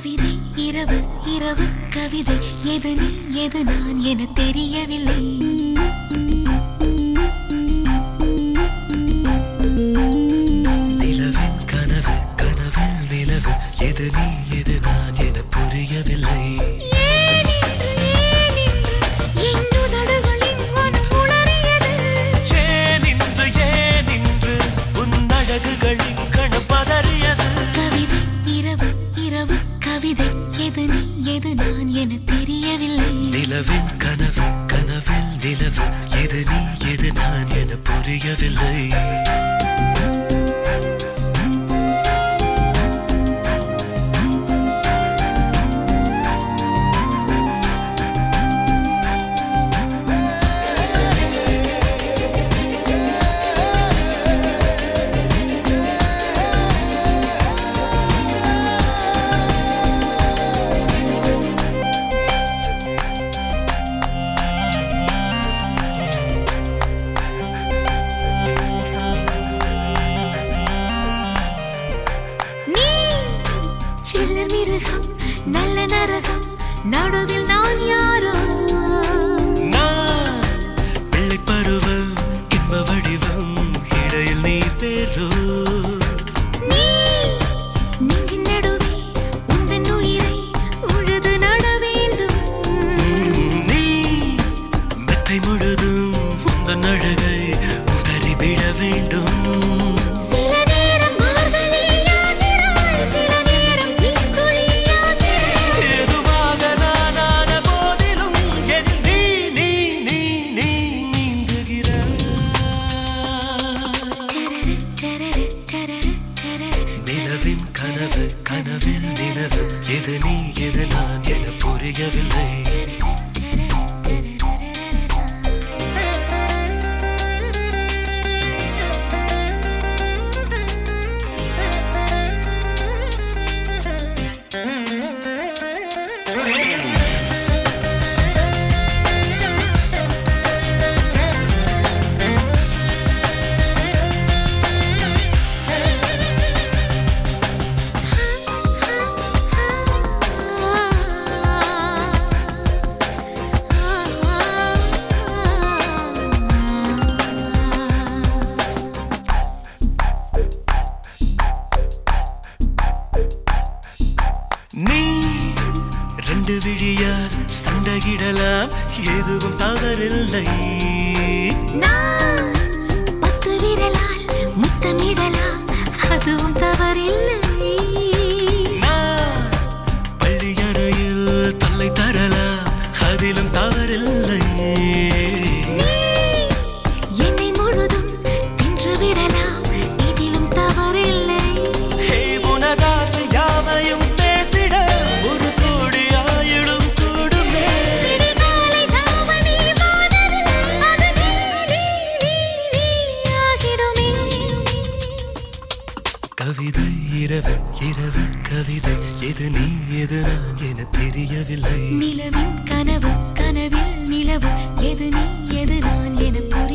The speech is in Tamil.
கவிதை இரவு இரவு கவிதை எது நீ எது நான் என தெரியவில்லை. நிலவின் கனவு கனவில் நிலவு எது நீ எது நான் என புரியவில்லை. நிலவின் கனவு கனவில் நிலவு எது நீ எது நான் என புரியவில்லை. நல்ல நரகம் நடுவில் நான் யாரோ பிள்ளை பருவம் இன்ப வடிவம் இடையில் நீ பேரோ நெஞ்சின் நடுவே உந்தன் உயிரை உழுது நட வேண்டும். நீ மெத்தை முழுதும் உந்தன் அழகை உதறிவிட வேண்டும். நிலவின் கனவு கனவில் நிலவு எது நீ எது நான் என புரியவில்லை. நீ ரெண்டு விழியால் சண்டையிடலாம் எதுவும் தவறில்லை. நான் 10 விரலால் முத்தமிடலாம் அதுவும் தவறில்லை. நான் பள்ளியறையில் தொல்லை தரலாம் அதிலும் தவறில்லை. என்னை முழுதும் தின்று விடலாம் இதிலும் தவறில்லை. உனதாசை யாவையும் கவிதை இரவு இரவு கவிதை எது நீ எது நான் என தெரியவில்லை. நிலவின் கனவு கனவில் நிலவு எது நீ எது நான் என